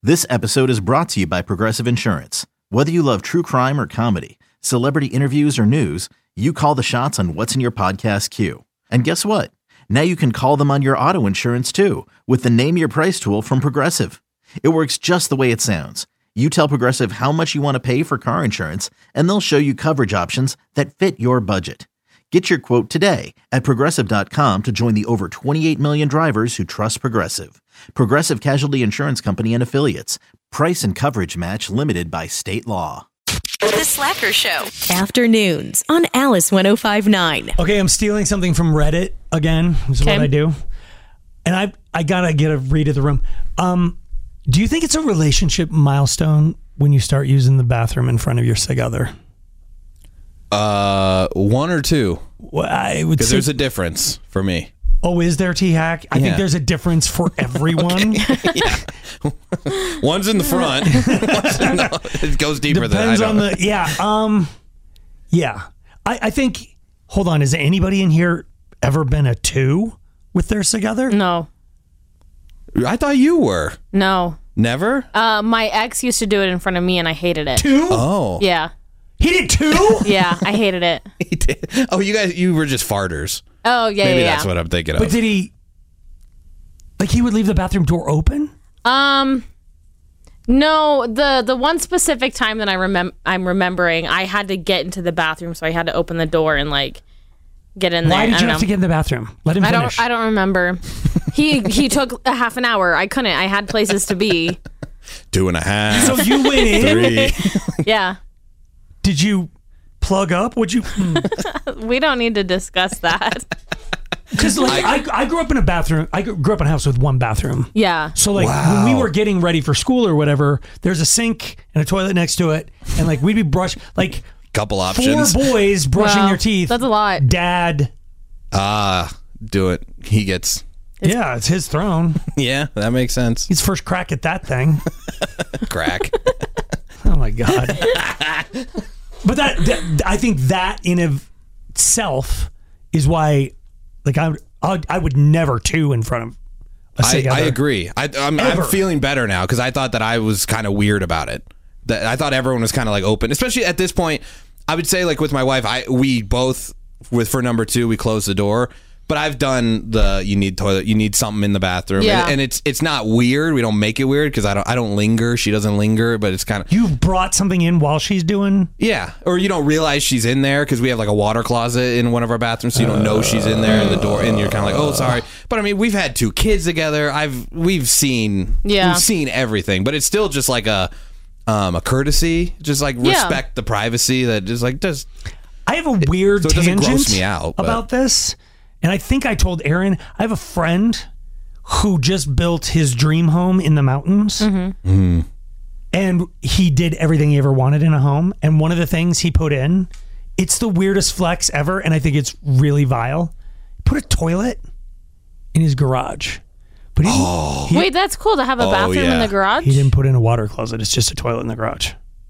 This episode is brought to you by Progressive Insurance. Whether you love true crime or comedy, celebrity interviews or news, you call the shots on what's in your podcast queue. And guess what? Now you can call them on your auto insurance too with the Name Your Price tool from Progressive. It works just the way it sounds. You tell Progressive how much you want to pay for car insurance, and they'll show you coverage options that fit your budget. Get your quote today at Progressive.com to join the over 28 million drivers who trust Progressive. Progressive Casualty Insurance Company and Affiliates. Price and coverage match limited by state law. The Slacker Show. Afternoons on Alice 105.9. Okay, I'm stealing something from Reddit again. This is what I do. And I gotta get a read of the room. Do you think it's a relationship milestone when you start using the bathroom in front of your sig other? One or two. Well, I would say there's a difference for me. Oh, is there, T-Hack? I think there's a difference for everyone. One's in the front. It goes deeper Depends than I know. on the yeah. I think. Hold on. Has anybody in here ever been a two with their sig other? No. I thought you were. No. Never? My ex used to do it in front of me and I hated it. Two? Oh. Yeah. He did two? Yeah, I hated it. He did. Oh, you were just farters. Oh, yeah, Maybe yeah. that's what I'm thinking of. But did he? Like he would leave the bathroom door open? No, the one specific time that I'm remembering, I had to get into the bathroom, so I had to open the door and like get in there. Why did you have to get in the bathroom? Let him finish. I don't remember. He took a half an hour. I couldn't. I had places to be. 2.5. So you went in. 3. Yeah. Did you plug up? Would you? We don't need to discuss that. Because like I grew up in a bathroom. I grew up in a house with one bathroom. Yeah. So like when we were getting ready for school or whatever, there's a sink and a toilet next to it, and like we'd be like Couple options. 4 boys brushing Wow, their teeth. that's a lot. Dad. Do it. He gets. Yeah, it's his throne. Yeah, that makes sense. His first crack at that thing. Crack. Oh my god. But that I think that in of itself is why, like I would never two in front of a sig other. I agree. I'm feeling better now because I thought that I was kind of weird about it. That I thought everyone was kind of like open, especially at this point. I would say like with my wife, we both for number 2 we closed the door. But I've done you need toilet, you need something in the bathroom, yeah. and it's not weird. We don't make it weird because I don't linger. She doesn't linger, but it's kind of You brought something in while she's doing. Yeah, or you don't realize she's in there because we have like a water closet in one of our bathrooms, so you don't know she's in there in the door, and you're kind of like, oh, sorry. But I mean, we've had 2 kids together. We've seen everything, but it's still just like a courtesy, just like respect the privacy that just like does. I have a weird so it doesn't tangent gross me out about this, and I think I told Aaron. I have a friend who just built his dream home in the mountains. Mm-hmm. And he did everything he ever wanted in a home. And one of the things he put in, it's the weirdest flex ever, and I think it's really vile. Put a toilet in his garage. But wait, that's cool to have a bathroom in the garage? He didn't put in a water closet. It's just a toilet in the garage.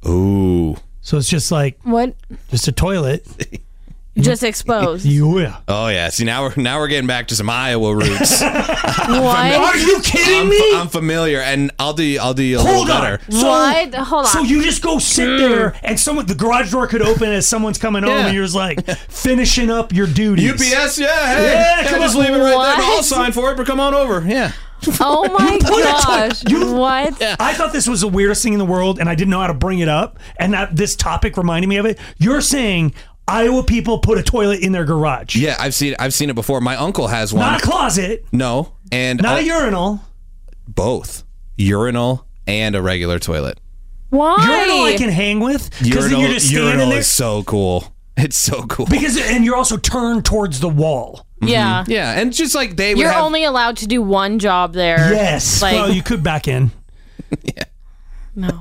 Ooh. So it's just like what? Just a toilet. Just exposed. Yeah. Oh yeah. See now we're getting back to some Iowa roots. What? Are you kidding me? I'm familiar, and I'll do you a little better. What? Hold on. So you just go sit there, and the garage door could open as someone's coming home, and you're just like finishing up your duties. UPS, yeah, come on. just leave it right What? there. I'll sign for it, but come on over. Yeah. Oh my gosh. What? I thought this was the weirdest thing in the world, and I didn't know how to bring it up, and that this topic reminded me of it. You're saying Iowa people put a toilet in their garage. Yeah, I've seen it before. My uncle has one. Not a closet. No, and not a urinal. Both urinal and a regular toilet. Why? Urinal I can hang with because then you're just standing urinal there. Is so cool. It's so cool and you're also turned towards the wall. Yeah. Yeah, and just like they would You're have, only allowed to do one job there. Yes. Like, well, you could back in. Yeah. No.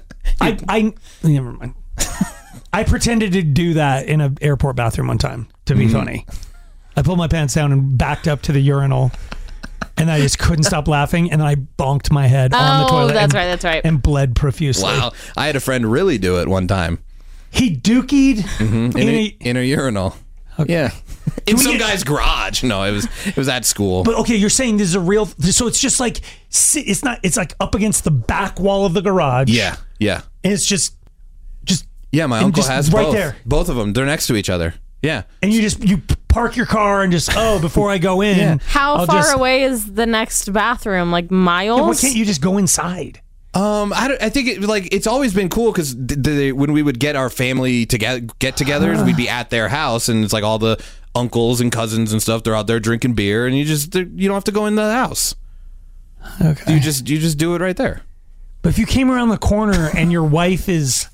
I never mind. I pretended to do that in an airport bathroom one time to be funny. I pulled my pants down and backed up to the urinal, and I just couldn't stop laughing, and then I bonked my head on the toilet. That's right. And bled profusely. Wow. I had a friend really do it one time. He dookied in a urinal. Okay. Yeah. in some guy's garage. No, it was at school. But okay, you're saying this is a real. So it's just like it's not. It's like up against the back wall of the garage. Yeah. And it's just. Yeah, my uncle has right both. There. Both of them. They're next to each other. Yeah. And you park your car and just before I go in. Yeah. How far away is the next bathroom? Like miles? Yeah, why can't you just go inside? I think it's always been cool because when we would get our family get-togethers, we'd be at their house, and it's like all the uncles and cousins and stuff. They're out there drinking beer, and you don't have to go into the house. Okay. You just do it right there. But if you came around the corner and your wife is.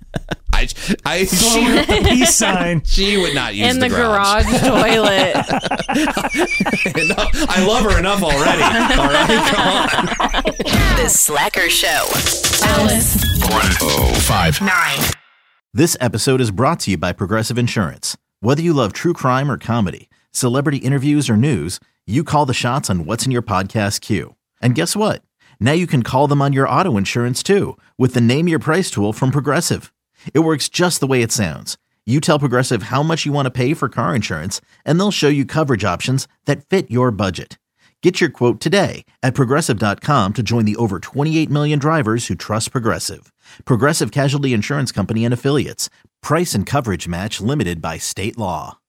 She with the peace sign. She would not use in the garage toilet. No, I love her enough already. All right, come on. The Slacker Show. Alice 1059. This episode is brought to you by Progressive Insurance. Whether you love true crime or comedy, celebrity interviews or news, you call the shots on what's in your podcast queue. And guess what? Now you can call them on your auto insurance too with the Name Your Price tool from Progressive. It works just the way it sounds. You tell Progressive how much you want to pay for car insurance, and they'll show you coverage options that fit your budget. Get your quote today at Progressive.com to join the over 28 million drivers who trust Progressive. Progressive Casualty Insurance Company and Affiliates. Price and coverage match limited by state law.